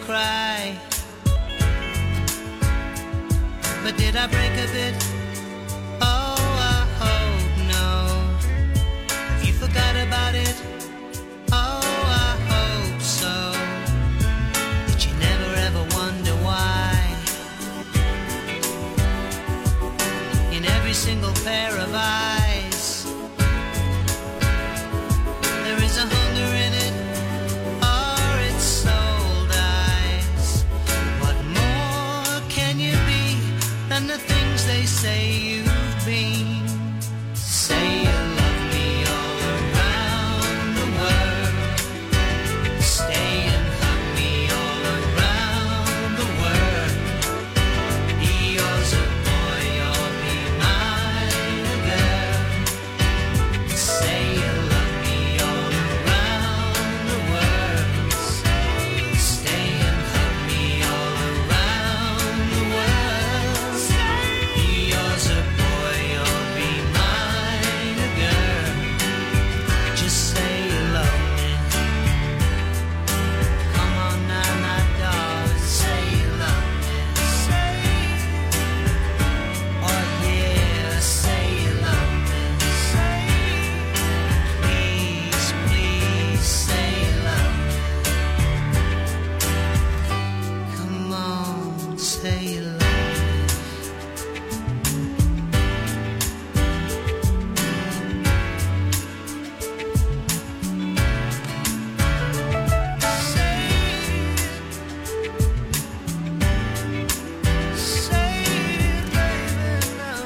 cry. But did I break a bit? Oh, I hope no. Have you forgot about it? Oh, I hope so. Did you never ever wonder why? In every single pair of eyes, there is a hunger in it, or its soul dies. What more can you be than the things they say you've been? Say you love me all around the world. Stay and hug me all around the world. Be yours a boy or be mine a girl. Say you love me all around the world. Stay and hug me all around the world. Be yours a boy or be mine a girl. Just say you love me. Come on now, my darling, say you love me. Oh yeah, say you love me. Please, please, say you love me. Come on, say you love me. Say it, baby,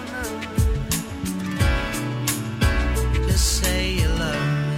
no. Just say you love me.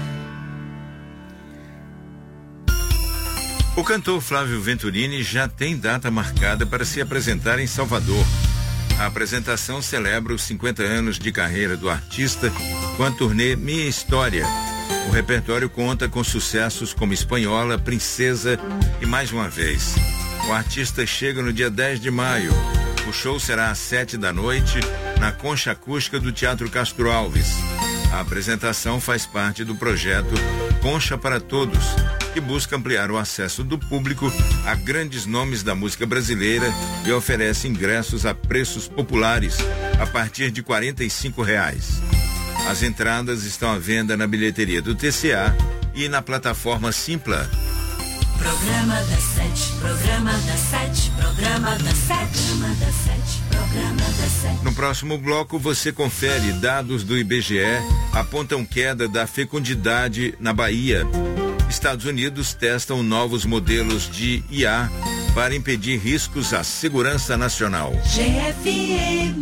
O cantor Flávio Venturini já tem data marcada para se apresentar em Salvador. A apresentação celebra os 50 anos de carreira do artista com a turnê Minha História. O repertório conta com sucessos como Espanhola, Princesa e Mais Uma Vez. O artista chega no dia 10 de maio. O show será às 7 da noite na Concha Acústica do Teatro Castro Alves. A apresentação faz parte do projeto Concha para Todos, que busca ampliar o acesso do público a grandes nomes da música brasileira e oferece ingressos a preços populares a partir de R$45. As entradas estão à venda na bilheteria do TCA e na plataforma Simpla. Programa das 7, programa das 7, programa das 7, programa das 7, programa das 7. No próximo bloco você confere dados do IBGE apontam queda da fecundidade na Bahia. Estados Unidos testam novos modelos de IA para impedir riscos à segurança nacional. GFM.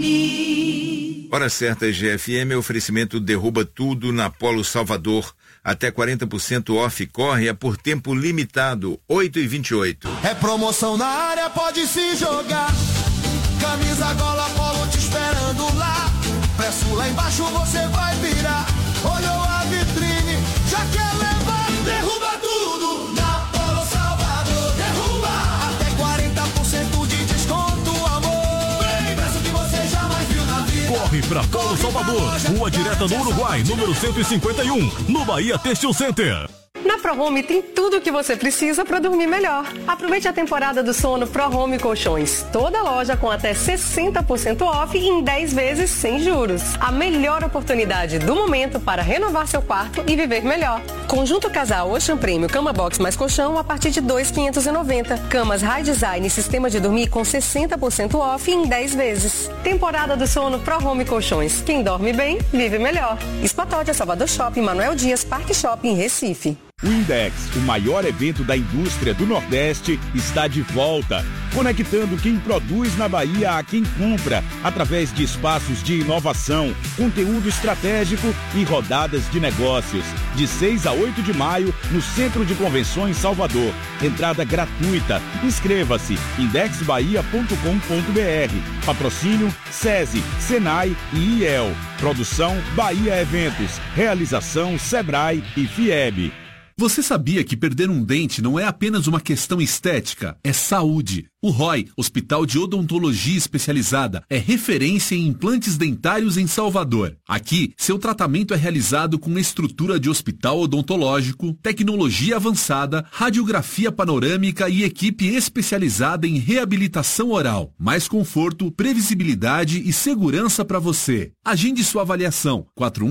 Hora certa, GFM, oferecimento Derruba Tudo na Polo Salvador. Até 40% off, corre por tempo limitado, 8h28. É promoção na área, pode se jogar. Camisa, gola, polo te esperando lá. Preço lá embaixo, você vai virar. Olhou a vitrine, já quer levar. Derruba tudo na Polo Salvador. Derruba até 40% de desconto, amor. Bem, preço que você jamais viu na vida. Corre pra Polo Salvador, Rua Direta do Uruguai, número 151, no Bahia Têxtil Center. Na ProHome tem tudo o que você precisa para dormir melhor. Aproveite a temporada do sono ProHome Colchões. Toda loja com até 60% off em 10 vezes sem juros. A melhor oportunidade do momento para renovar seu quarto e viver melhor. Conjunto Casal Ocean Premium Cama Box mais colchão a partir de R$ 2.590. Camas High Design Sistema de dormir com 60% off em 10 vezes. Temporada do sono ProHome Colchões. Quem dorme bem, vive melhor. Expotódia Salvador Shopping, Manuel Dias, Parque Shopping, Recife. O Index, o maior evento da indústria do Nordeste, está de volta, conectando quem produz na Bahia a quem compra, através de espaços de inovação, conteúdo estratégico e rodadas de negócios. De 6 a 8 de maio, no Centro de Convenções Salvador. Entrada gratuita. Inscreva-se, indexbahia.com.br. Patrocínio SESI, Senai e IEL. Produção Bahia Eventos. Realização Sebrae e FIEB. Você sabia que perder um dente não é apenas uma questão estética, é saúde? O ROI, Hospital de Odontologia Especializada, é referência em implantes dentários em Salvador. Aqui, seu tratamento é realizado com estrutura de hospital odontológico, tecnologia avançada, radiografia panorâmica e equipe especializada em reabilitação oral. Mais conforto, previsibilidade e segurança para você. Agende sua avaliação.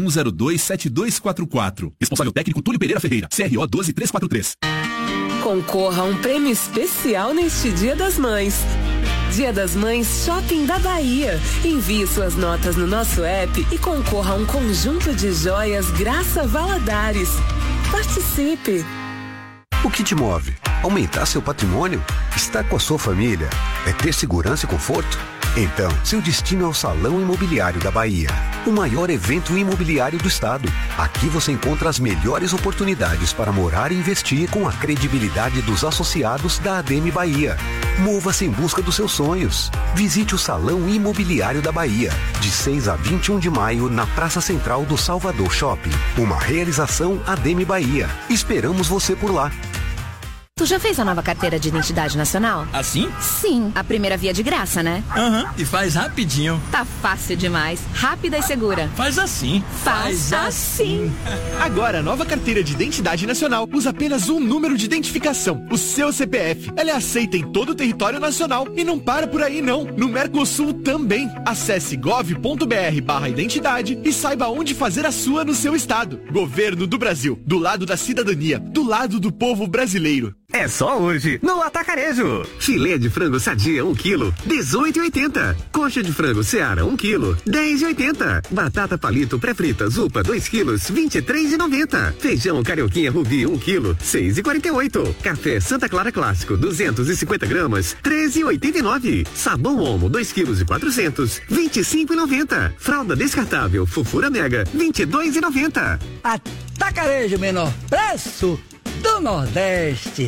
4102-7244. Responsável técnico Túlio Pereira Ferreira. CRO 12343. Concorra a um prêmio especial neste Dia das Mães. Dia das Mães Shopping da Bahia. Envie suas notas no nosso app e concorra a um conjunto de joias Graça Valadares. Participe! O que te move? Aumentar seu patrimônio? Estar com a sua família? É ter segurança e conforto? Então, seu destino é o Salão Imobiliário da Bahia, o maior evento imobiliário do estado. Aqui você encontra as melhores oportunidades para morar e investir com a credibilidade dos associados da ADM Bahia. Mova-se em busca dos seus sonhos. Visite o Salão Imobiliário da Bahia, de 6 a 21 de maio, na Praça Central do Salvador Shopping. Uma realização ADM Bahia. Esperamos você por lá. Tu já fez a nova carteira de identidade nacional? Assim? Sim, a primeira via de graça, né? E faz rapidinho. Tá fácil demais, rápida e segura. Faz assim. Faz assim. Agora, a nova carteira de identidade nacional usa apenas um número de identificação, o seu CPF. Ela é aceita em todo o território nacional e não para por aí não. No Mercosul também. Acesse gov.br/identidade e saiba onde fazer a sua no seu estado. Governo do Brasil, do lado da cidadania, do lado do povo brasileiro. É só hoje, no Atacarejo. Filé de frango Sadia 1 kg, R$18,80. Coxa de frango Seara 1 kg, R$10,80. Batata palito pré-frita Zupa 2 kg, R$23,90. Feijão Carioquinha Rubi 1 kg, R$6,48. Café Santa Clara Clássico 250 gramas, R$13,89. Sabão Omo 2 kg e 400, R$25,90. Fralda descartável Fofura Mega, R$22,90. Atacarejo, menor preço do Nordeste.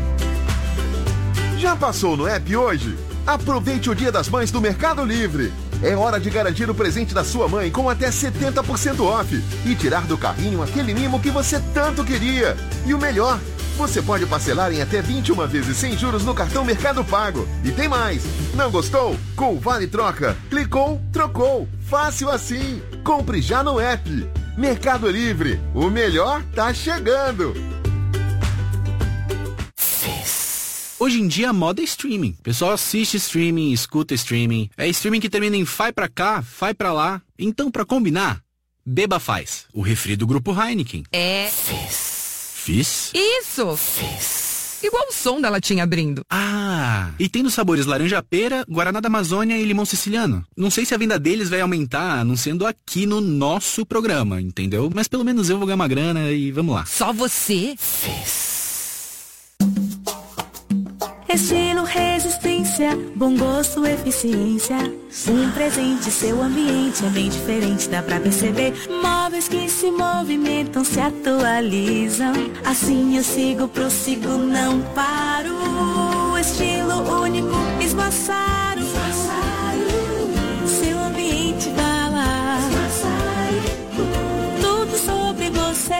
Já passou no app hoje? Aproveite o Dia das Mães do Mercado Livre. É hora de garantir o presente da sua mãe com até 70% off e tirar do carrinho aquele mimo que você tanto queria. E o melhor, você pode parcelar em até 21 vezes sem juros no cartão Mercado Pago. E tem mais, não gostou? Com o Vale Troca, clicou, trocou. Fácil assim. Compre já no app. Mercado Livre, o melhor tá chegando. Hoje em dia a moda é streaming. O pessoal assiste streaming, escuta streaming. É streaming que termina em fai pra cá, fai pra lá. Então, pra combinar, beba Faz, o refri do Grupo Heineken. É Fizz? Isso! Fizz. Igual o som da latinha abrindo. Ah, e tem nos sabores laranja pera, Guaraná da Amazônia e limão siciliano. Não sei se a venda deles vai aumentar, anunciando aqui no nosso programa, entendeu? Mas pelo menos eu vou ganhar uma grana e vamos lá. Só você? Fizz. Estilo, resistência, bom gosto, eficiência. Um presente, seu ambiente é bem diferente, dá pra perceber. Móveis que se movimentam, se atualizam. Assim eu sigo, prossigo, não paro. Estilo único, esmaçaro. Seu ambiente vai lá. Tudo sobre você.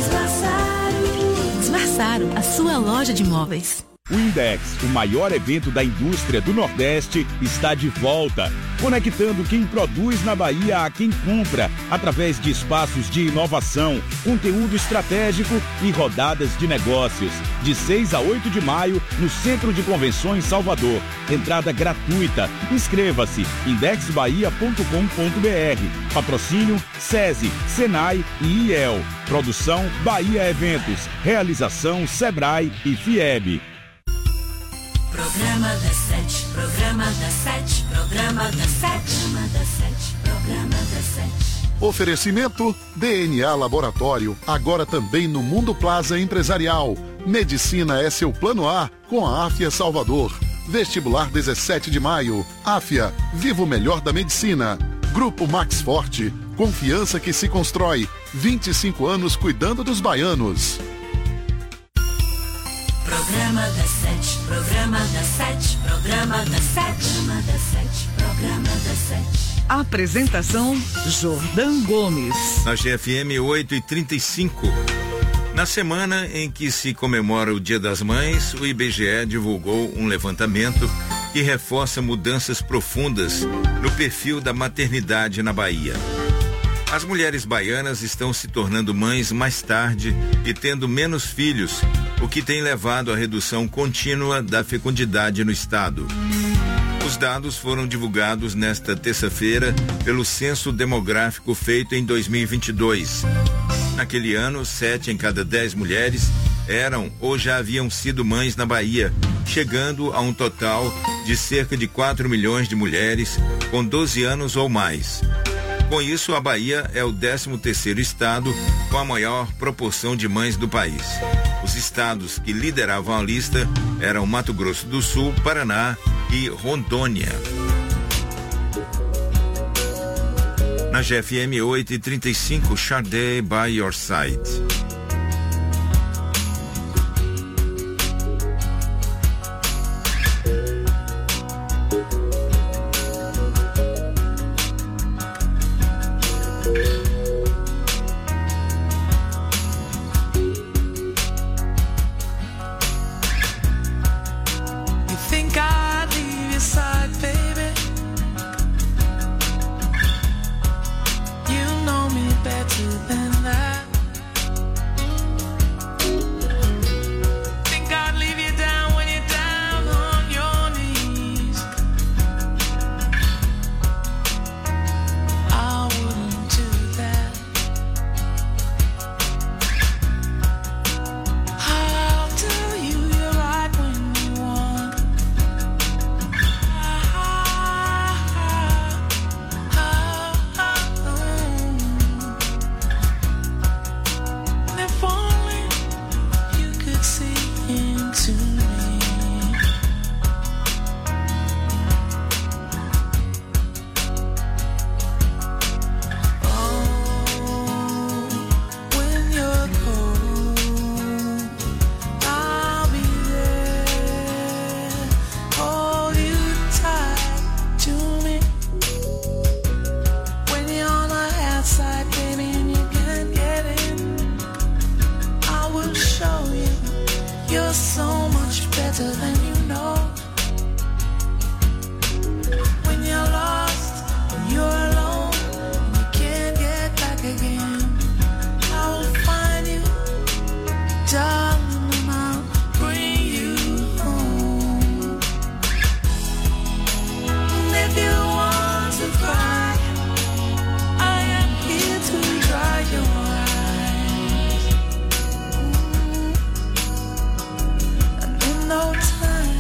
Esmaçaro, a sua loja de móveis. O Index, o maior evento da indústria do Nordeste, está de volta, conectando quem produz na Bahia a quem compra, através de espaços de inovação, conteúdo estratégico e rodadas de negócios. De 6 a 8 de maio, no Centro de Convenções Salvador. Entrada gratuita. Inscreva-se, indexbahia.com.br. Patrocínio SESI, Senai e IEL. Produção Bahia Eventos. Realização Sebrae e FIEB. Programa das 7, programa das 7, programa das 7, programa das 7, programa das 7. Oferecimento DNA Laboratório, agora também no Mundo Plaza Empresarial. Medicina é seu plano A com a Áfia Salvador. Vestibular 17 de maio. Áfia, viva o melhor da medicina. Grupo Max Forte, confiança que se constrói. 25 anos cuidando dos baianos. Programa das 7, programa das 7, programa das 7, programa das 7, programa das 7. Apresentação Jordão Gomes. Na GFM 8h35. Na semana em que se comemora o Dia das Mães, o IBGE divulgou um levantamento que reforça mudanças profundas no perfil da maternidade na Bahia. As mulheres baianas estão se tornando mães mais tarde e tendo menos filhos, o que tem levado à redução contínua da fecundidade no estado. Os dados foram divulgados nesta terça-feira pelo Censo Demográfico feito em 2022. Naquele ano, 7 em cada 10 mulheres eram ou já haviam sido mães na Bahia, chegando a um total de cerca de 4 milhões de mulheres com 12 anos ou mais. Com isso, a Bahia é o 13º estado com a maior proporção de mães do país. Os estados que lideravam a lista eram Mato Grosso do Sul, Paraná e Rondônia. Na GFM 8h35, Sade by Your Side. No time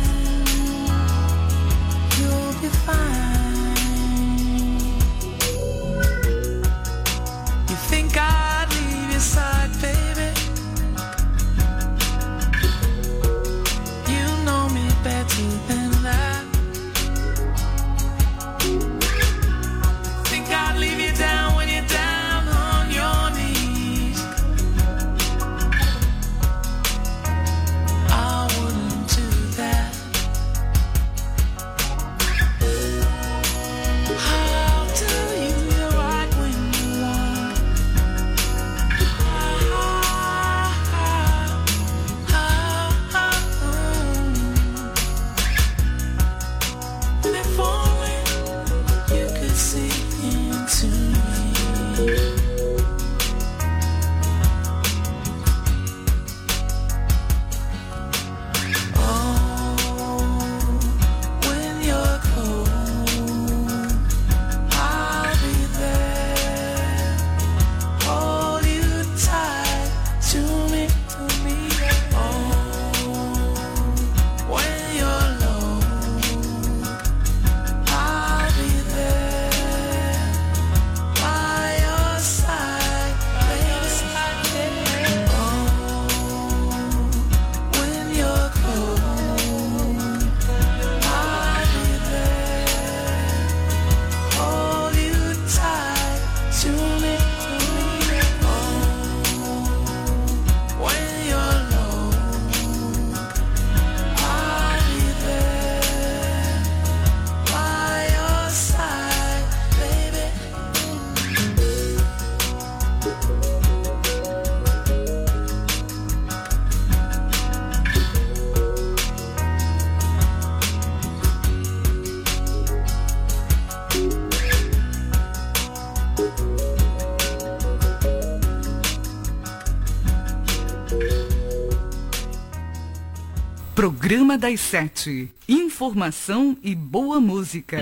Programa das 7. Informação e boa música.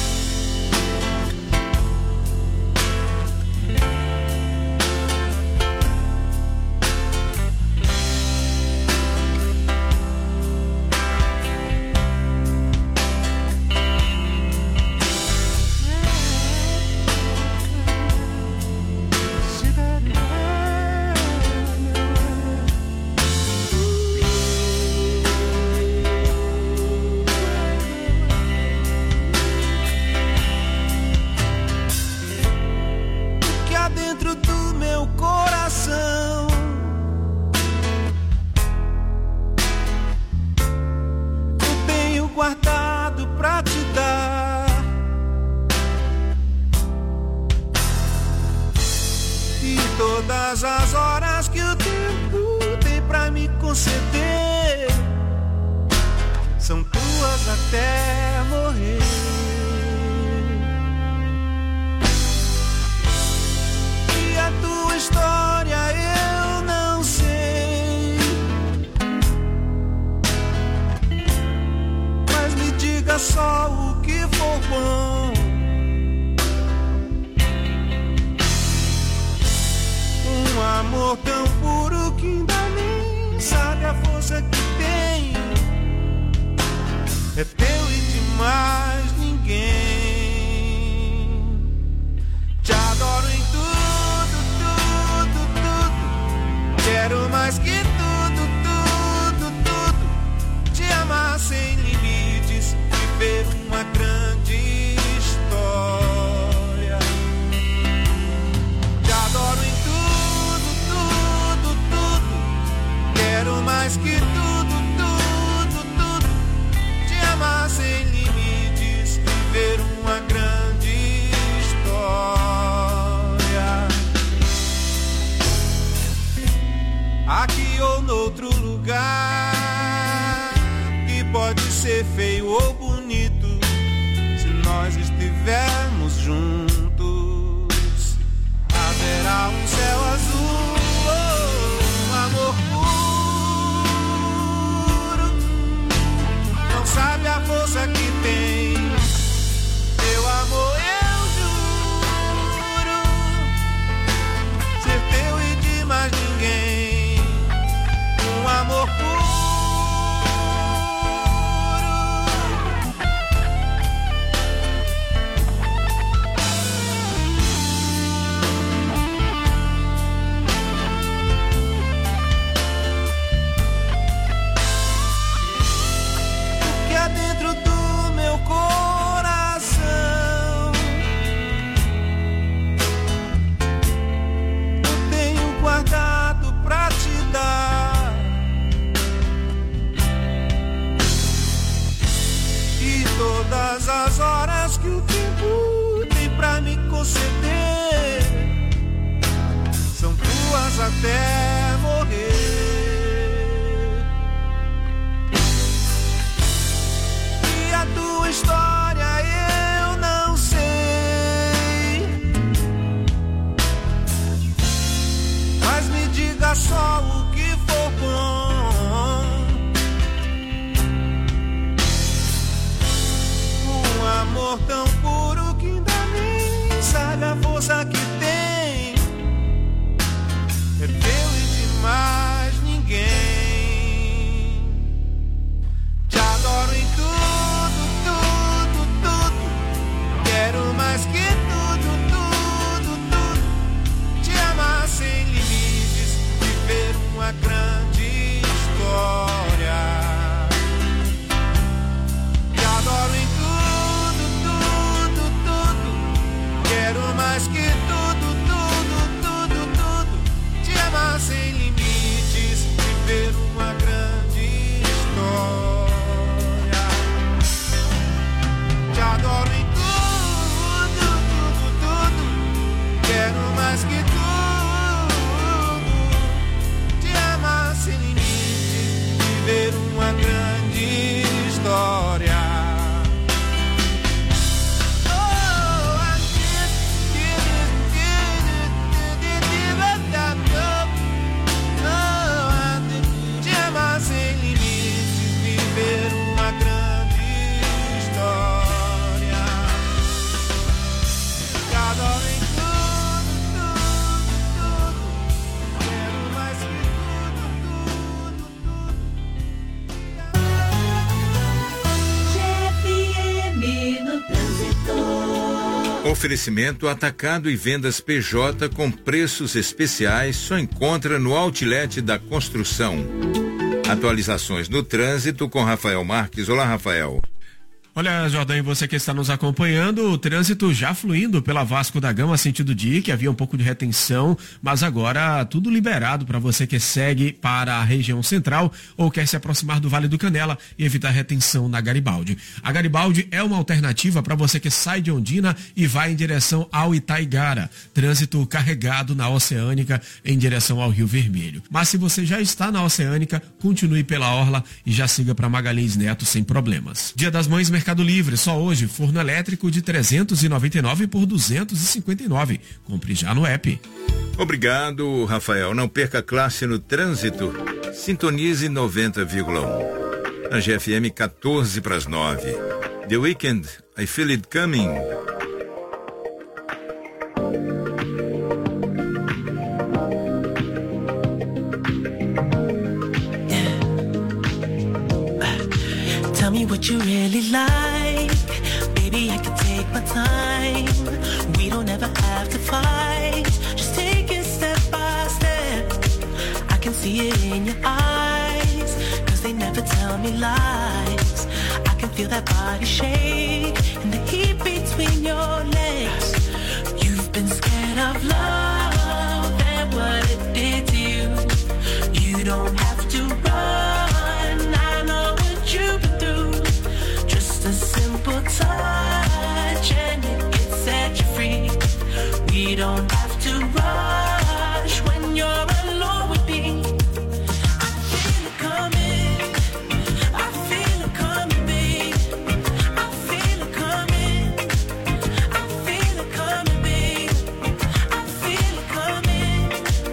Todas as horas que o tempo tem pra me conceder são tuas até morrer. E a tua história eu não sei, mas me diga só o que for bom. Um amor tão puro que ainda nem sabe a força que tem. É teu e de mais ninguém. Te adoro em tudo, tudo, tudo. Quero mais que tudo, tudo, tudo. Te amar sem limites, viver uma grande história. Te adoro em quero mais que tudo, tudo, tudo. Te amar sem limites, viver uma grande história. Aqui ou noutro lugar, que pode ser feio ou bonito, se nós estivermos juntos, haverá um céu azul, um amor puro. Sabe a força que tem teu amor, eu juro ser teu e de mais ninguém. Um amor puro. Dentro do meu coração eu tenho guardado pra te dar, e todas as horas que o tempo tem pra me conceder são tuas até morrer. A tua história eu não sei, mas me diga só o que for bom. Um amor tão puro que ainda nem sabe a força que tem. É teu Oferecimento atacado e vendas PJ com preços especiais só encontra no Outlet da Construção. Atualizações no trânsito com Rafael Marques. Olá, Rafael. Olha, Jordão, e você que está nos acompanhando, o trânsito já fluindo pela Vasco da Gama, sentido Dique, havia um pouco de retenção, mas agora tudo liberado para você que segue para a região central ou quer se aproximar do Vale do Canela e evitar retenção na Garibaldi. A Garibaldi é uma alternativa para você que sai de Ondina e vai em direção ao Itaigara. Trânsito carregado na Oceânica em direção ao Rio Vermelho. Mas se você já está na Oceânica, continue pela orla e já siga para Magalhães Neto sem problemas. Dia das Mães, Mercado Livre, só hoje, forno elétrico de 399 por 259. Compre já no app. Obrigado, Rafael. Não perca classe no trânsito. Sintonize 90,1. Na GFM 14 para as 9. The Weeknd, I Feel It Coming. Tell me what you really like. Baby, I can take my time. We don't ever have to fight. Just take it step by step. I can see it in your eyes. Cause they never tell me lies. I can feel that body shake and the heat between your legs. You've been scared of love and what it did to you. You don't have to run. I know what you've been through. Just a simple touch and it can set you free. We don't have to rush when you're alone with me. I feel it coming. I feel it coming, babe. I feel it coming. I feel it coming, babe. I feel it coming.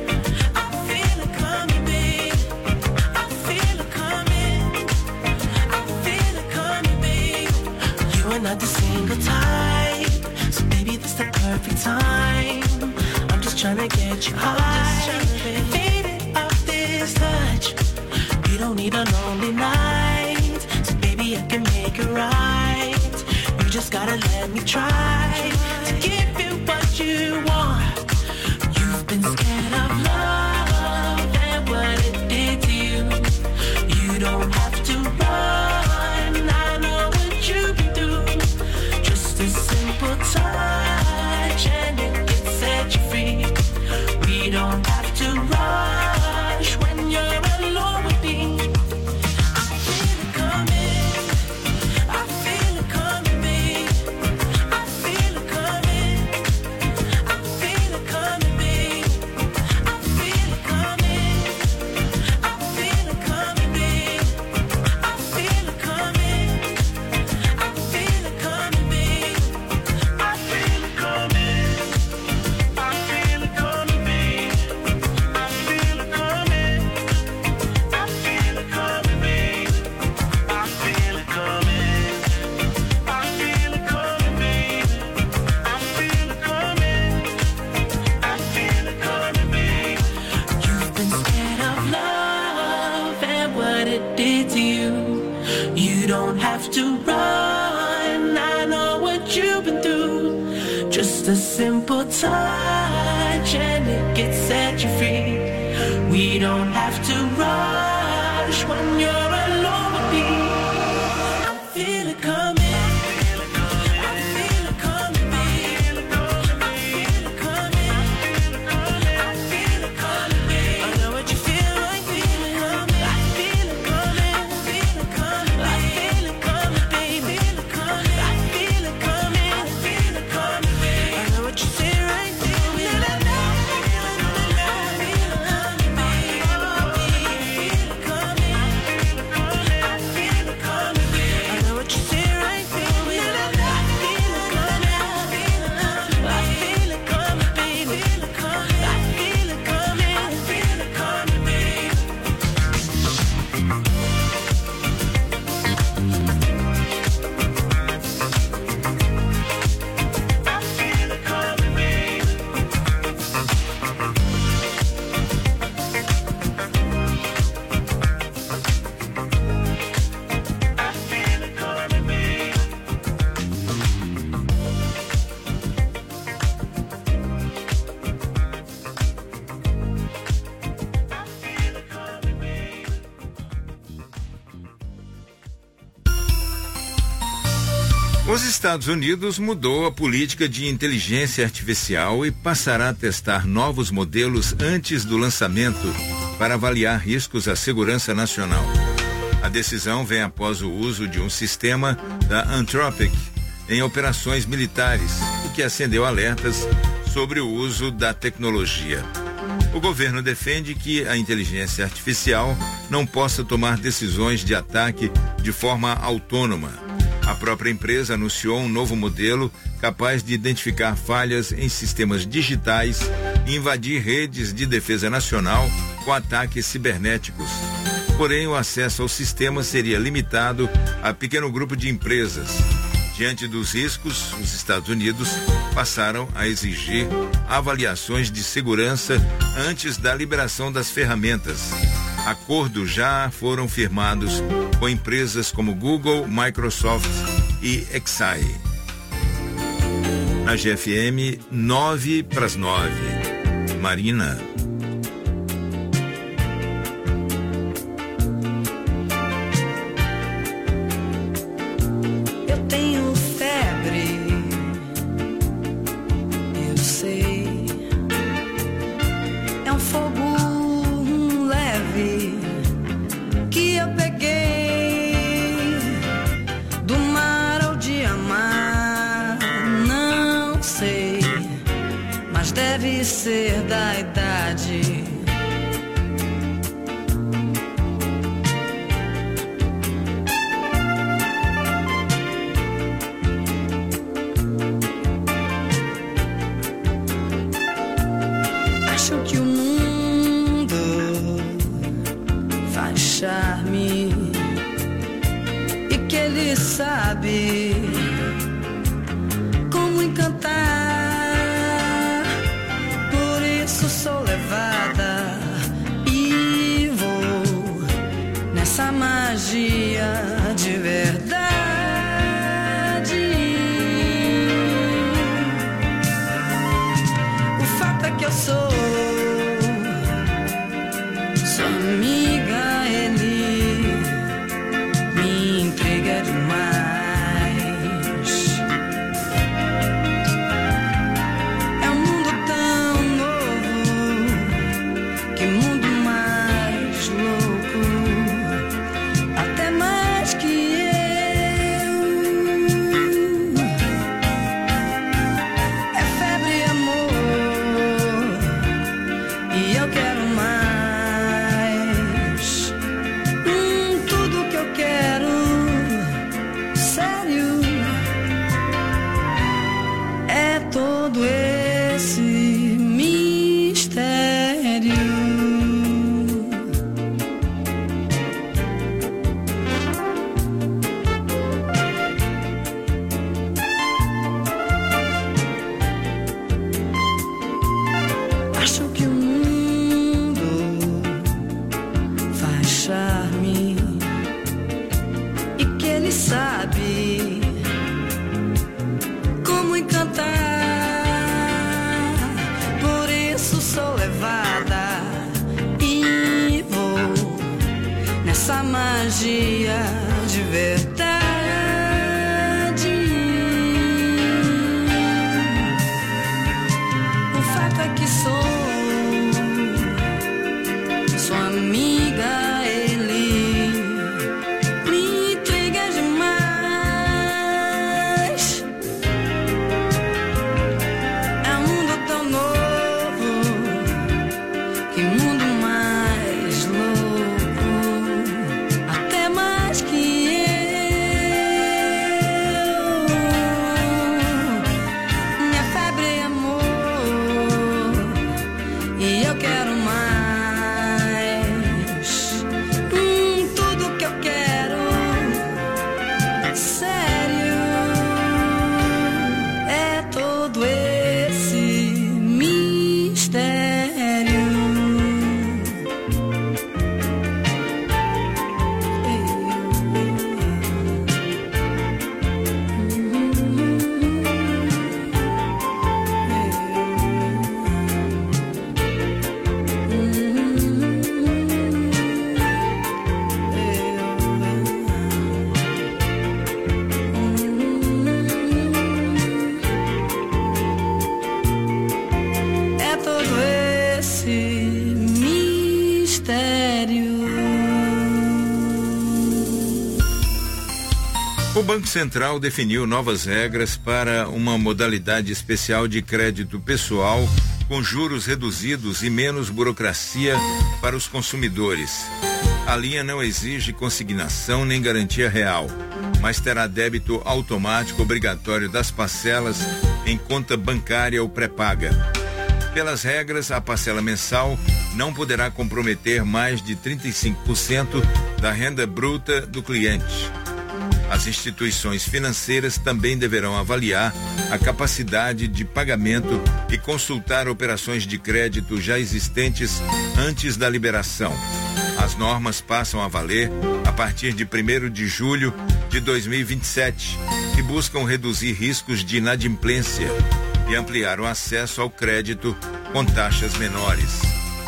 I feel it coming, babe. I feel it coming. I feel it coming, babe. You are not the single type, so baby, this the perfect time. I'm just trying to get you high, faded off this touch. You don't need a lonely night, so baby, I can make it right. You just gotta let me try to give you what you want. You've been scared of love and what it did to you. You don't have to run. I know what you've been through. Just a simple touch and it can set you free. We don't have to rush when you're alone with me. I feel it coming. I feel it coming, babe. I feel it coming. I feel it coming, babe. I feel it coming. I feel it coming, babe. I feel it coming. I feel it coming, babe. I feel it coming. I feel it coming, babe. I feel it coming. I feel it coming, babe. I feel it coming. I feel it coming, babe. I feel it coming. I feel it coming, babe. You've been scared of love and what it did to you. You don't have to run. I know what you've been through. Just a simple touch and it can set you free. We don't have to rush when you're alone with me. I feel it coming. I feel it coming, babe. I feel it coming. I feel it coming, babe. I know what you feel like. Feel it coming. I feel it coming. I feel it coming. I feel it coming, babe. Feel it coming. I feel it coming. I feel it coming, babe. I know what you say right. Feel it coming. I feel it coming, babe. Os Estados Unidos mudou a política de inteligência artificial e passará a testar novos modelos antes do lançamento para avaliar riscos à segurança nacional. A decisão vem após o uso de um sistema da Anthropic em operações militares, o que acendeu alertas sobre o uso da tecnologia. O governo defende que a inteligência artificial não possa tomar decisões de ataque de forma autônoma. A própria empresa anunciou um novo modelo capaz de identificar falhas em sistemas digitais e invadir redes de defesa nacional com ataques cibernéticos. Porém, o acesso ao sistema seria limitado a pequeno grupo de empresas. Diante dos riscos, os Estados Unidos passaram a exigir avaliações de segurança antes da liberação das ferramentas. Acordos já foram firmados com empresas como Google, Microsoft e Exai. Na GFM, 8:09. Marina. Eu tenho febre, eu sei. É um fogo leve que eu peguei do mar ou de amar, não sei, mas deve ser da idade. Acho que o mundo faz charme e que ele sabe como encantar. Por isso sou levada e vou nessa magia de verdade. O fato é que eu sou sua amiga, ele me intriga demais. É um mundo tão novo, que mundo mais louco, até mais que eu. É febre e amor, e eu quero mais. Tudo que eu quero, sério, é todo esse mistério. Acho que o mundo faz charme e que ele sabe como encantar. Por isso sou levada e vou nessa magia de verdade. O fato é que sou sua amiga, ele me intriga demais. É um mundo tão novo, que mundo mais louco, até mais que eu. sério. O Banco Central definiu novas regras para uma modalidade especial de crédito pessoal com juros reduzidos e menos burocracia para os consumidores. A linha não exige consignação nem garantia real, mas terá débito automático obrigatório das parcelas em conta bancária ou pré-paga. Pelas regras, a parcela mensal não poderá comprometer mais de 35% da renda bruta do cliente. As instituições financeiras também deverão avaliar a capacidade de pagamento e consultar operações de crédito já existentes antes da liberação. As normas passam a valer a partir de 1º de julho de 2027 e buscam reduzir riscos de inadimplência e ampliar o acesso ao crédito com taxas menores.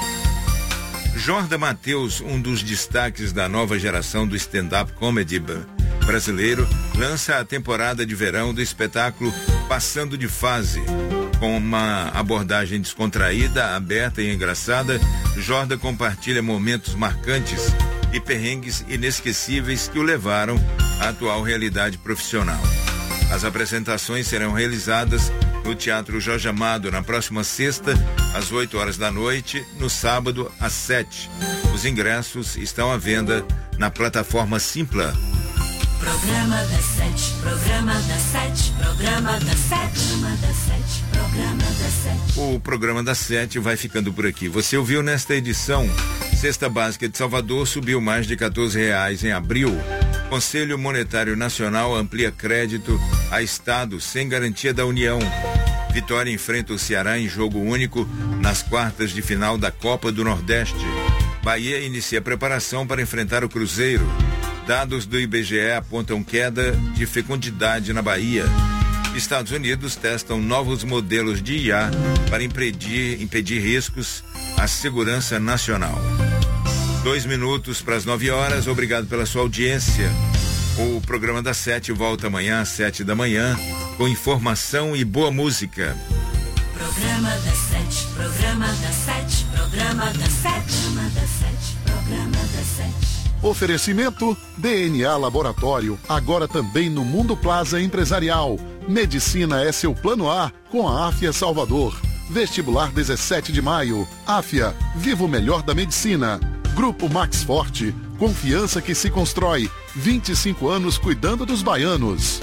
Jorda Mateus, um dos destaques da nova geração do stand-up comedy brasileiro, lança a temporada de verão do espetáculo Passando de Fase. Com uma abordagem descontraída, aberta e engraçada, Jorda compartilha momentos marcantes e perrengues inesquecíveis que o levaram à atual realidade profissional. As apresentações serão realizadas no Teatro Jorge Amado na próxima sexta, às 8 horas da noite, no sábado, às 7. Os ingressos estão à venda na plataforma Simpla. Programa das 7, programa das 7, programa das 7, programa das 7, programa das 7. O programa das 7 vai ficando por aqui. Você ouviu nesta edição: Cesta Básica de Salvador subiu mais de R$14 em abril. Conselho Monetário Nacional amplia crédito a Estado sem garantia da União. Vitória enfrenta o Ceará em jogo único nas quartas de final da Copa do Nordeste. Bahia inicia preparação para enfrentar o Cruzeiro. Dados do IBGE apontam queda de fecundidade na Bahia. Estados Unidos testam novos modelos de IA para impedir riscos à segurança nacional. 2 minutos para as 9 horas. Obrigado pela sua audiência. O programa das 7 volta amanhã às 7 da manhã com informação e boa música. Programa das 7, programa das 7, programa das 7, programa das 7, programa das 7. Oferecimento DNA Laboratório, agora também no Mundo Plaza Empresarial. Medicina é seu plano A com a Áfia Salvador. Vestibular 17 de maio. Áfia, viva o melhor da medicina. Grupo Max Forte, confiança que se constrói. 25 anos cuidando dos baianos.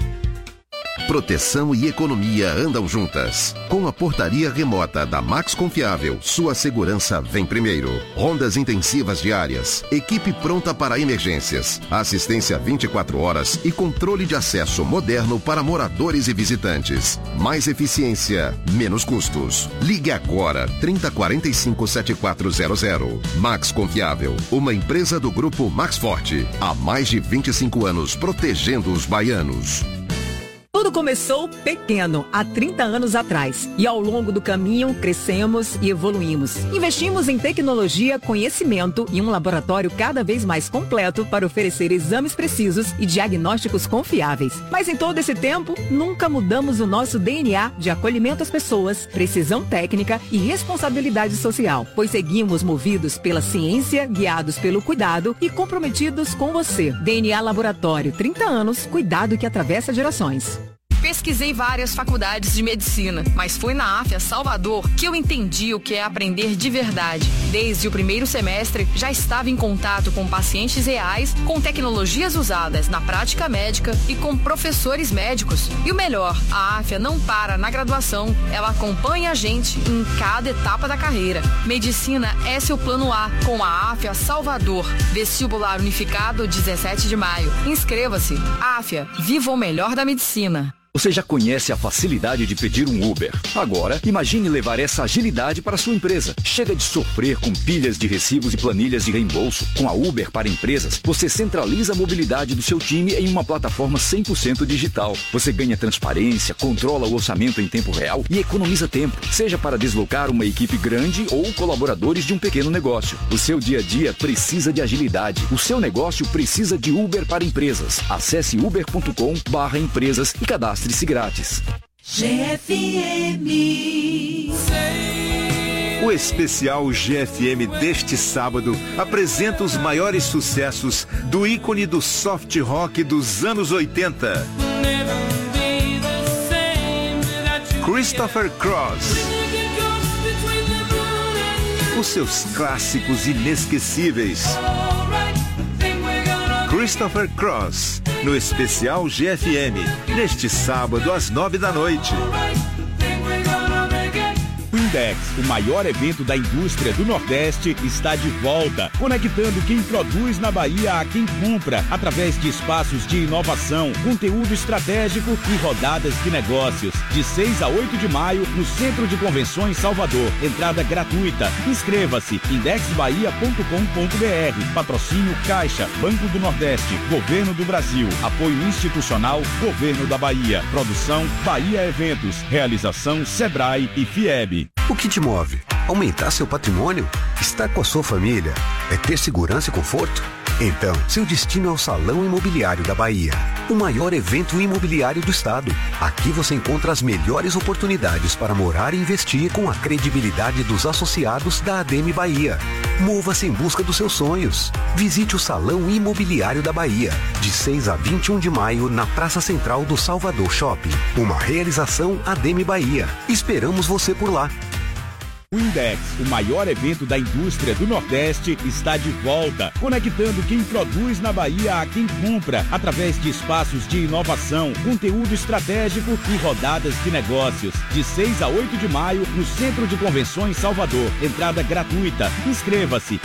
Proteção e economia andam juntas. Com a portaria remota da Max Confiável, sua segurança vem primeiro. Rondas intensivas diárias, equipe pronta para emergências, assistência 24 horas e controle de acesso moderno para moradores e visitantes. Mais eficiência, menos custos. Ligue agora 3045-7400. Max Confiável, uma empresa do Grupo Max Forte. Há mais de 25 anos protegendo os baianos. Tudo começou pequeno, há 30 anos atrás. E ao longo do caminho, crescemos e evoluímos. Investimos em tecnologia, conhecimento e um laboratório cada vez mais completo para oferecer exames precisos e diagnósticos confiáveis. Mas em todo esse tempo, nunca mudamos o nosso DNA de acolhimento às pessoas, precisão técnica e responsabilidade social. Pois seguimos movidos pela ciência, guiados pelo cuidado e comprometidos com você. DNA Laboratório, 30 anos, cuidado que atravessa gerações. Pesquisei várias faculdades de medicina, mas foi na Áfia Salvador que eu entendi o que é aprender de verdade. Desde o primeiro semestre, já estava em contato com pacientes reais, com tecnologias usadas na prática médica e com professores médicos. E o melhor, a Áfia não para na graduação, ela acompanha a gente em cada etapa da carreira. Medicina é seu plano A com a Áfia Salvador. Vestibular unificado 17 de maio. Inscreva-se. Áfia, viva o melhor da medicina. Você já conhece a facilidade de pedir um Uber. Agora, imagine levar essa agilidade para a sua empresa. Chega de sofrer com pilhas de recibos e planilhas de reembolso. Com a Uber para Empresas, você centraliza a mobilidade do seu time em uma plataforma 100% digital. Você ganha transparência, controla o orçamento em tempo real e economiza tempo, seja para deslocar uma equipe grande ou colaboradores de um pequeno negócio. O seu dia a dia precisa de agilidade. O seu negócio precisa de Uber para Empresas. Acesse uber.com/empresas e cadastre-se grátis. GFM. O especial GFM deste sábado apresenta os maiores sucessos do ícone do soft rock dos anos 80. Christopher Cross. Os seus clássicos inesquecíveis. Christopher Cross, no especial GFM, neste sábado às 9h. Index, o maior evento da indústria do Nordeste, está de volta, conectando quem produz na Bahia a quem compra, através de espaços de inovação, conteúdo estratégico e rodadas de negócios. De 6 a 8 de maio, no Centro de Convenções Salvador. Entrada gratuita. Inscreva-se, indexbahia.com.br. Patrocínio Caixa, Banco do Nordeste, Governo do Brasil. Apoio institucional, Governo da Bahia. Produção Bahia Eventos. Realização Sebrae e FIEB. O que te move? Aumentar seu patrimônio? Estar com a sua família? É ter segurança e conforto? Então, seu destino é o Salão Imobiliário da Bahia, o maior evento imobiliário do estado. Aqui você encontra as melhores oportunidades para morar e investir com a credibilidade dos associados da ADM Bahia. Mova-se em busca dos seus sonhos. Visite o Salão Imobiliário da Bahia, de 6 a 21 de maio, na Praça Central do Salvador Shopping. Uma realização ADM Bahia. Esperamos você por lá. O Index, o maior evento da indústria do Nordeste, está de volta, conectando quem produz na Bahia a quem compra, através de espaços de inovação, conteúdo estratégico e rodadas de negócios. De 6 a 8 de maio, no Centro de Convenções Salvador. Entrada gratuita. Inscreva-se,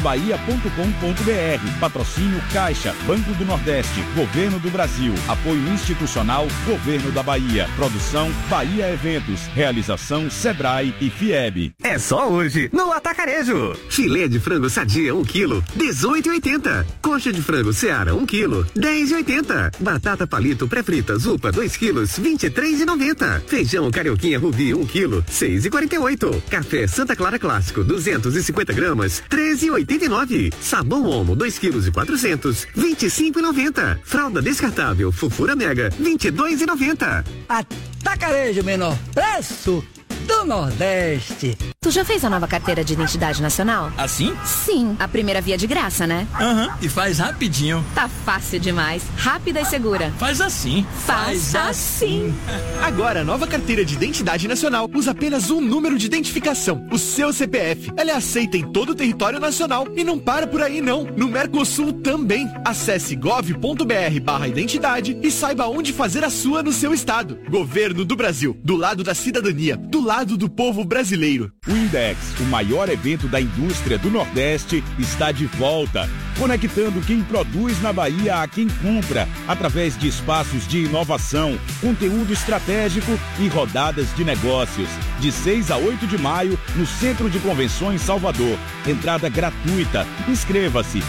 indexbahia.com.br. Patrocínio Caixa, Banco do Nordeste, Governo do Brasil. Apoio institucional, Governo da Bahia. Produção Bahia Eventos. Realização Sebrae e FIEB. É só hoje, no Atacarejo. Filé de frango Sadia 1 kg, 18,80. Coxa de frango Seara 1 kg, 10,80. Batata palito pré-frita Zupa 2 kg, 23,90. Feijão Carioquinha Rubi 1 kg, 6,48. Café Santa Clara Clássico 250 gramas, 13,89. Sabão Omo 2 kg e 400, 25,90. Fralda descartável Fofura Mega, 22,90. Atacarejo, menor preço do Nordeste. Tu já fez a nova carteira de identidade nacional? Assim? Sim, a primeira via de graça, né? Aham, e faz rapidinho. Tá fácil demais, rápida e segura. Faz assim. Faz assim. Agora a nova carteira de identidade nacional usa apenas um número de identificação, o seu CPF. Ela é aceita em todo o território nacional e não para por aí não. No Mercosul também. Acesse gov.br/identidade e saiba onde fazer a sua no seu estado. Governo do Brasil, do lado da cidadania, do lado do povo brasileiro. O Index, o maior evento da indústria do Nordeste, está de volta, conectando quem produz na Bahia a quem compra, através de espaços de inovação, conteúdo estratégico e rodadas de negócios. De 6 a 8 de maio, no Centro de Convenções Salvador. Entrada gratuita. Inscreva-se,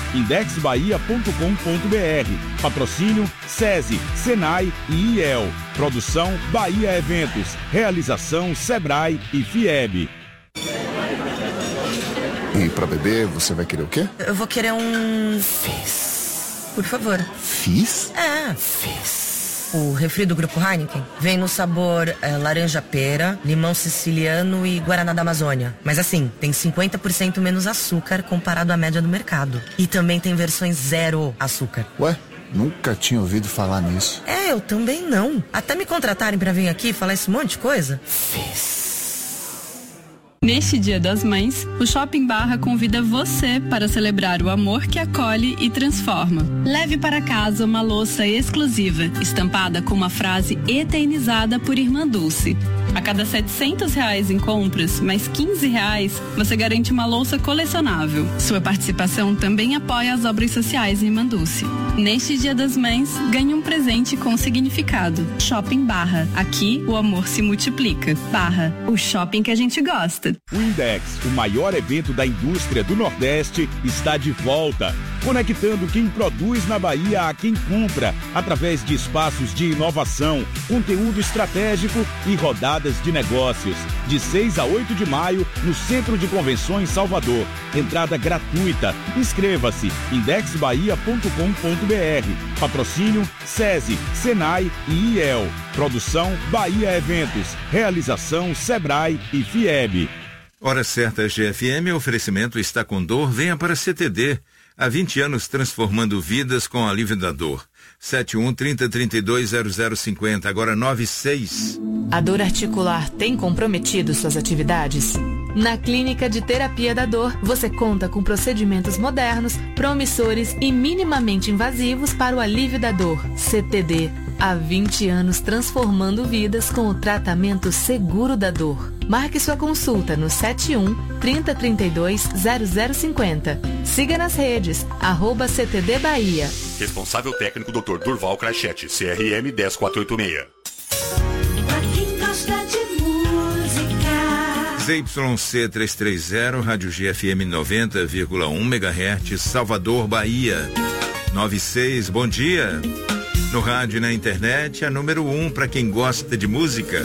indexbahia.com.br. Patrocínio SESI, Senai e IEL. Produção Bahia Eventos. Realização Sebrae e FIEB. E pra beber, você vai querer o quê? Eu vou querer um Fizz, por favor. Fizz? É, Fizz. O refri do Grupo Heineken vem no sabor laranja-pera, limão siciliano e guaraná da Amazônia. Mas assim, tem 50% menos açúcar comparado à média do mercado. E também tem versões zero açúcar. Ué? Nunca tinha ouvido falar nisso. É, eu também não. Até me contratarem pra vir aqui falar esse monte de coisa. Fizz. Neste Dia das Mães, o Shopping Barra convida você para celebrar o amor que acolhe e transforma. Leve para casa uma louça exclusiva, estampada com uma frase eternizada por Irmã Dulce. A cada R$700 em compras, mais R$15, você garante uma louça colecionável. Sua participação também apoia as obras sociais Irmã Dulce. Neste Dia das Mães, ganhe um presente com significado. Shopping Barra. Aqui, o amor se multiplica. Barra. O shopping que a gente gosta. O Index, o maior evento da indústria do Nordeste, está de volta, conectando quem produz na Bahia a quem compra, através de espaços de inovação, conteúdo estratégico e rodadas de negócios. De 6 a 8 de maio, no Centro de Convenções Salvador. Entrada gratuita. Inscreva-se, indexbahia.com.br. Patrocínio SESI, Senai e IEL. Produção Bahia Eventos. Realização Sebrae e FIEB. Hora certa GFM, oferecimento está com dor, venha para CTD. Há 20 anos transformando vidas com alívio da dor. 71-30-32-0050, agora 96. A dor articular tem comprometido suas atividades? Na Clínica de Terapia da Dor, você conta com procedimentos modernos, promissores e minimamente invasivos para o alívio da dor. CTD. Há 20 anos transformando vidas com o tratamento seguro da dor. Marque sua consulta no 71-3032-0050. Siga nas redes, @CTD Bahia. Responsável técnico Dr. Durval Crachete, CRM 10486. Pra quem gosta de música. ZYC 330, Rádio GFM 90,1 MHz, Salvador, Bahia. 96, bom dia. No rádio e na internet, a número 1 para quem gosta de música.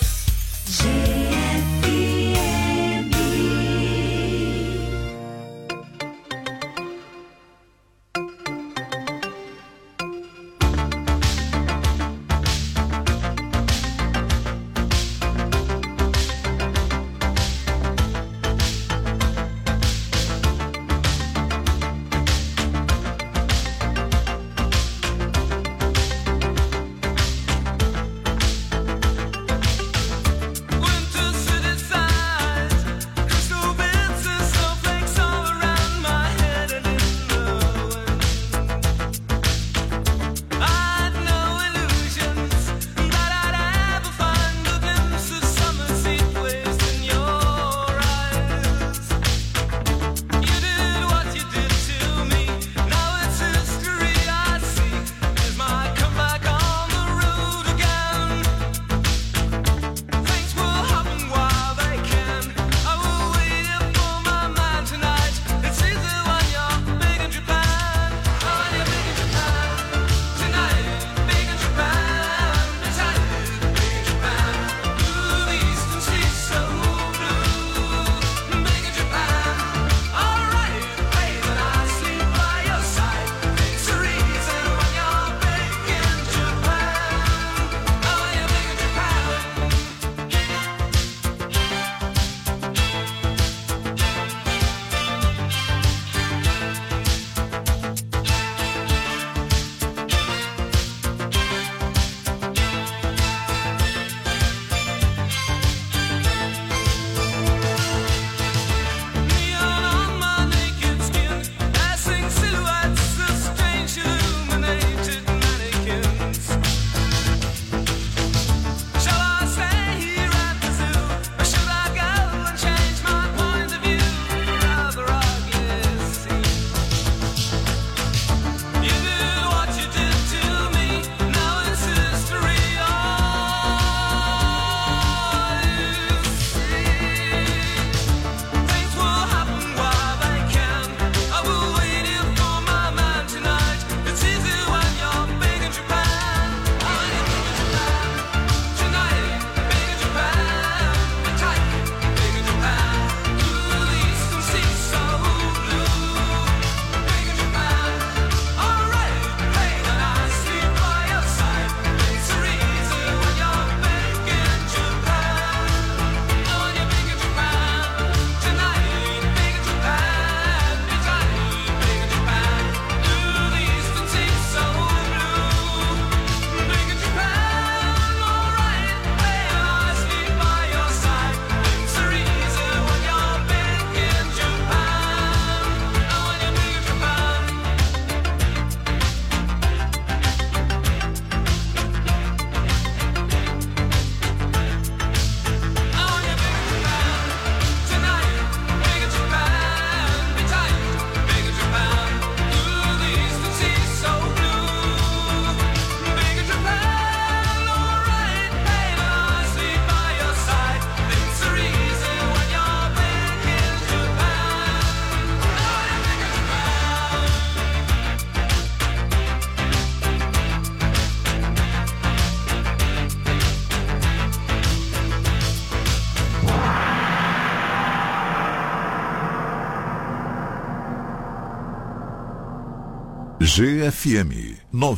GFM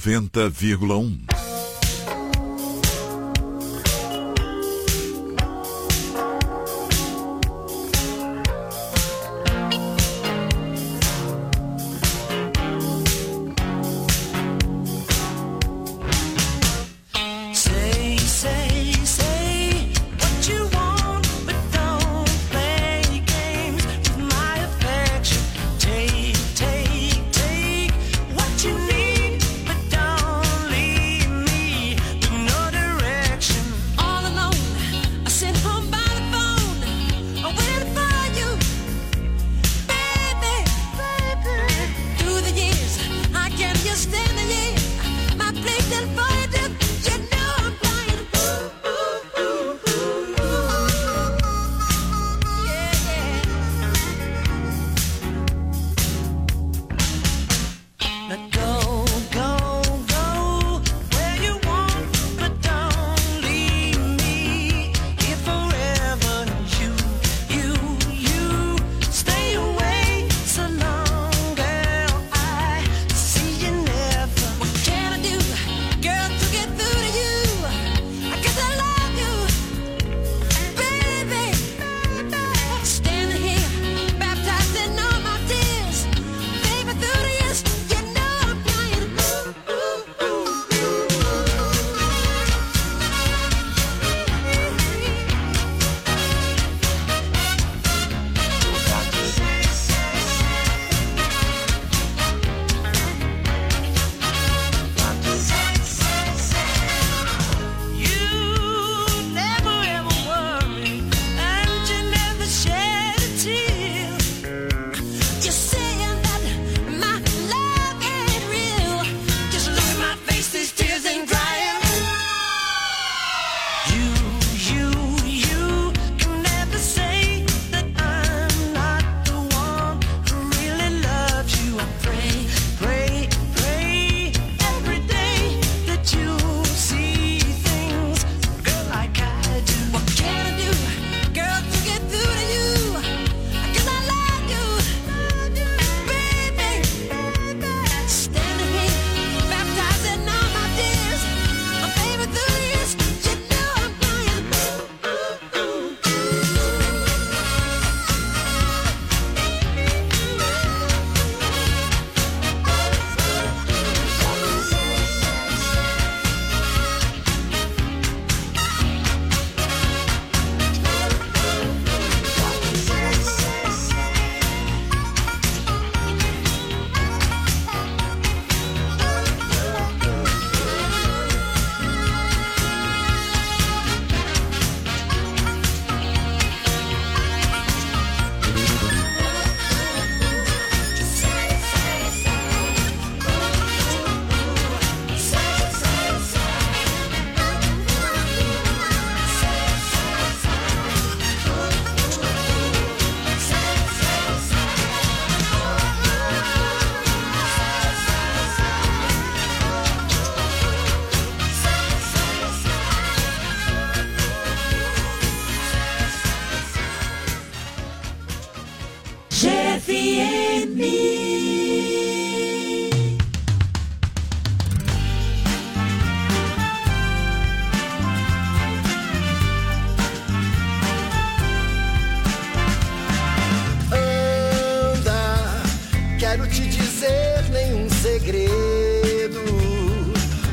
90,1.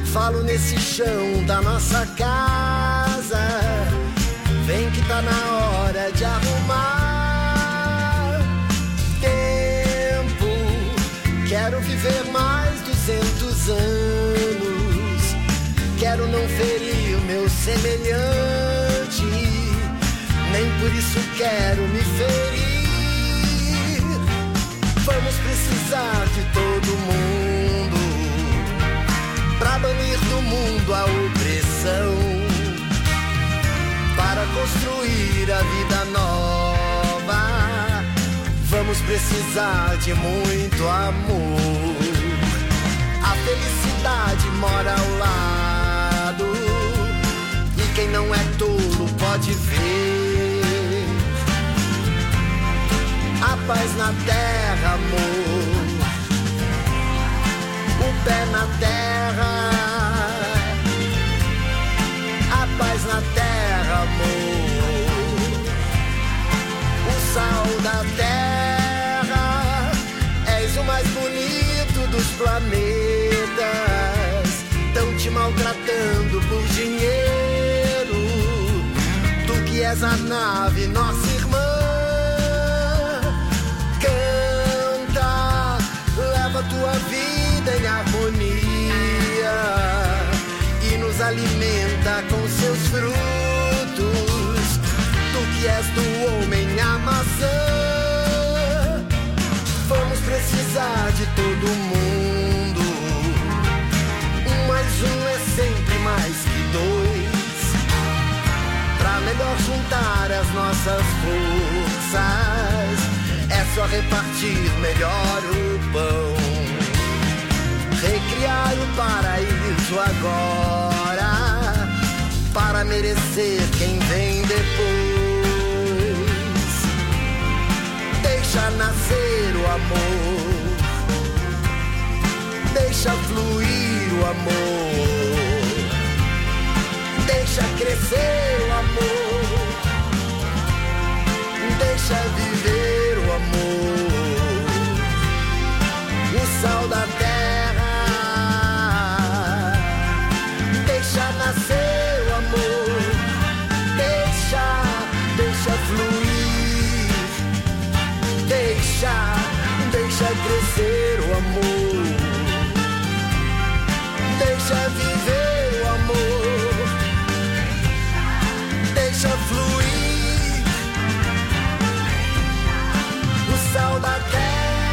Falo nesse chão da nossa casa. Vem que tá na hora de arrumar. Tempo, quero viver mais 200 anos. Quero não ferir o meu semelhante, nem por isso quero me ferir. Vamos precisar de todo mundo pra banir do mundo a opressão, para construir a vida nova. Vamos precisar de muito amor. A felicidade mora ao lado, e quem não é tolo pode ver. A paz na terra, amor, o pé na terra. A paz na terra, amor, o sal da terra. És o mais bonito dos planetas, tão te maltratando por dinheiro. Tu que és a nave, nossa irmã. Canta, leva tua vida em harmonia e nos alimenta com seus frutos. Tu que és do homem a maçã. Vamos precisar de todo mundo. 1 mais 1 é sempre mais que 2. Pra melhor juntar as nossas forças, é só repartir melhor o pão. Recriar o paraíso agora, para merecer quem vem depois. Deixa nascer o amor, deixa fluir o amor, deixa crescer o amor, deixa viver o amor. O sal da terra, deixa nascer o amor, deixa fluir, deixa crescer o amor, deixa viver o amor, deixa fluir, o sal da terra.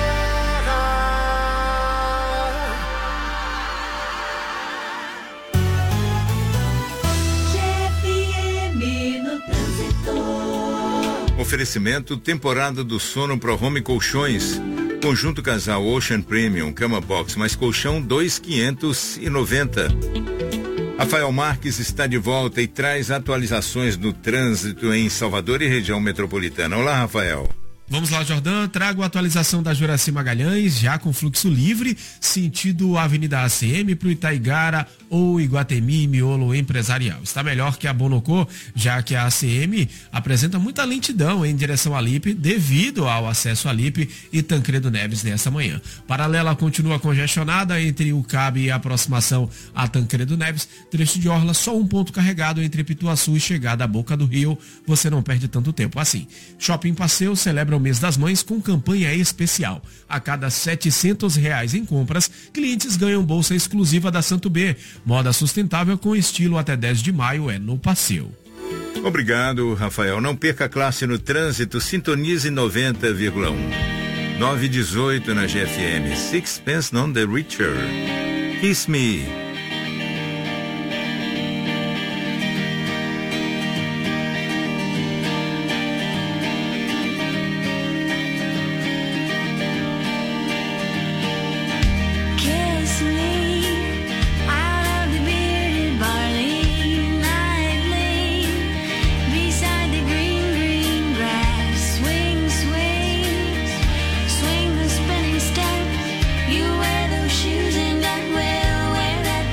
Oferecimento temporada do sono Pro Home Colchões. Conjunto casal Ocean Premium, cama box mais colchão 2.590. Rafael Marques está de volta e traz atualizações do trânsito em Salvador e região metropolitana. Olá, Rafael. Vamos lá, Jordão. Trago a atualização da Juraci Magalhães, já com fluxo livre, sentido Avenida ACM para o Itaigara ou Iguatemi, Miolo Empresarial. Está melhor que a Bonocô, já que a ACM apresenta muita lentidão em direção à Lipe, devido ao acesso à Lipe e Tancredo Neves nessa manhã. Paralela continua congestionada entre o Cabe e a aproximação a Tancredo Neves. Trecho de orla, só um ponto carregado entre Pituaçu e chegada à Boca do Rio. Você não perde tanto tempo assim. Shopping Passeio celebra o mês das mães com campanha especial. A cada R$700 em compras, clientes ganham bolsa exclusiva da Santo B. Moda sustentável com estilo até 10 de maio é no Passeio. Obrigado, Rafael. Não perca a classe no trânsito, sintonize 90,1. 9:18 na GFM. Sixpence None the Richer. Kiss Me. Shoes and that well wear that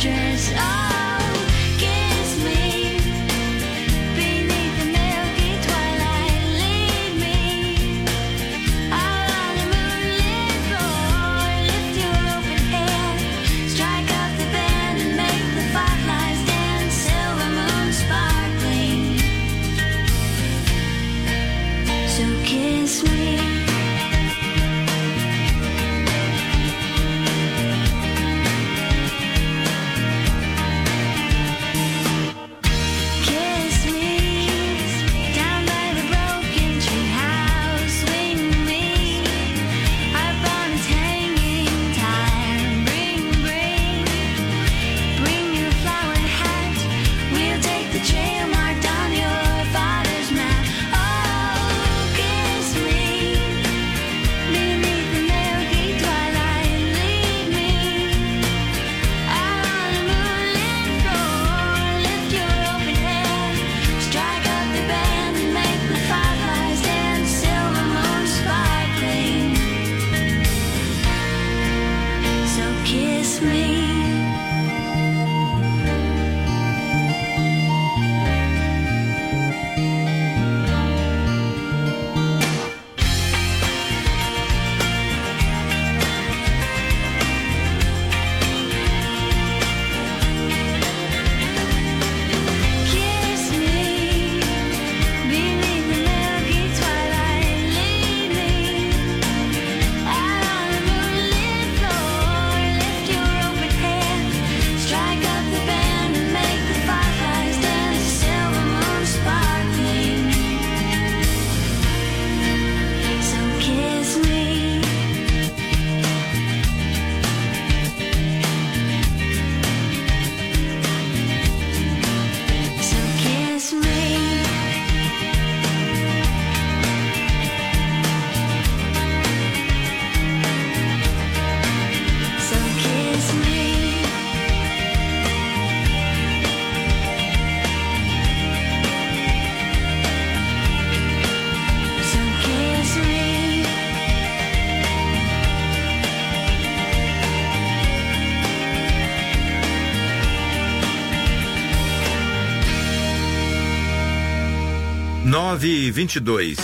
9h22.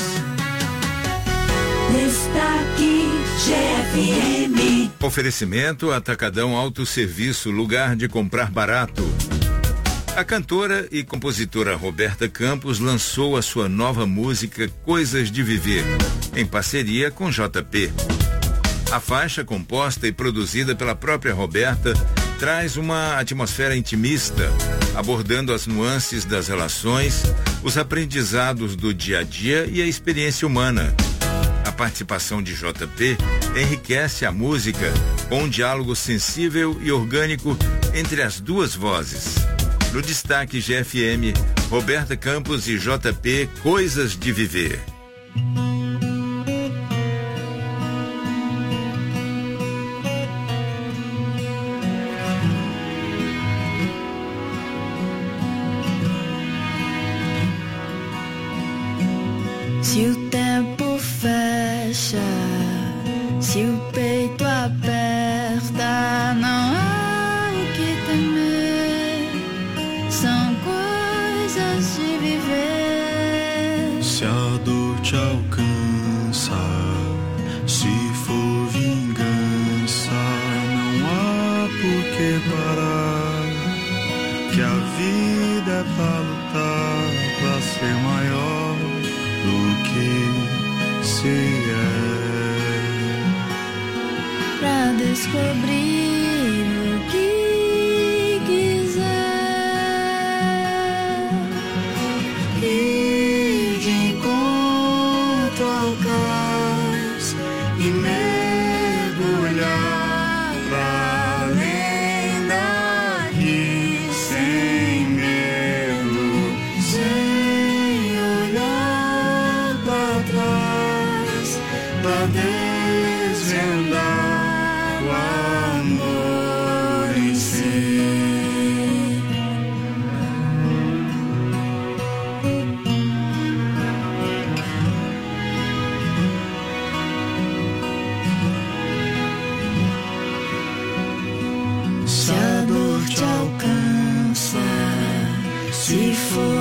Destaque GFM. Oferecimento Atacadão Autosserviço, lugar de comprar barato. A cantora e compositora Roberta Campos lançou a sua nova música Coisas de Viver, em parceria com JP. A faixa, composta e produzida pela própria Roberta, traz uma atmosfera intimista, abordando as nuances das relações, os aprendizados do dia a dia e a experiência humana. A participação de JP enriquece a música com um diálogo sensível e orgânico entre as duas vozes. No destaque GFM, Roberta Campos e JP, Coisas de Viver. Se o tempo fecha, se o peito aperta, não há o que temer, são coisas de viver. Se a dor te alcança, se for vingança, não há por que parar, que a vida é pra lutar, pra ser maior do que se é, pra descobrir o que quiser, ir de encontro ao cais e mergulhar pra além daqui, sem medo, sem olhar pra trás, pra desvendar o amor em si. Se a dor te alcança, se for